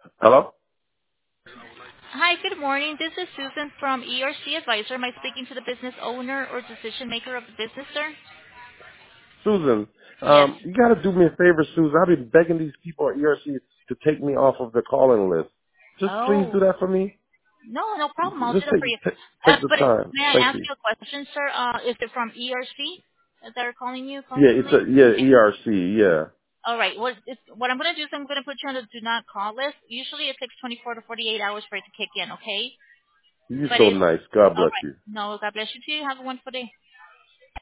Hello? Hi, good morning. This is Susan from ERC Advisor. Am I speaking to the business owner or decision maker of the business, sir? Susan, Yes. you got to do me a favor, Susan. I've been begging these people at ERC to take me off of the calling list. Just please do Oh, that for me. no problem. I'll do Just that for you. take the But time. may I Thank ask you. you a question, sir? Is it from ERC that are calling you Yeah, it's a constantly? Okay. ERC. Yeah, All right. What I'm going to do is I'm going to put you on the do not call list. Usually it takes 24 to 48 hours for it to kick in, okay? you're But so if, nice. God all bless right. you. No, God bless you too. Have a wonderful day.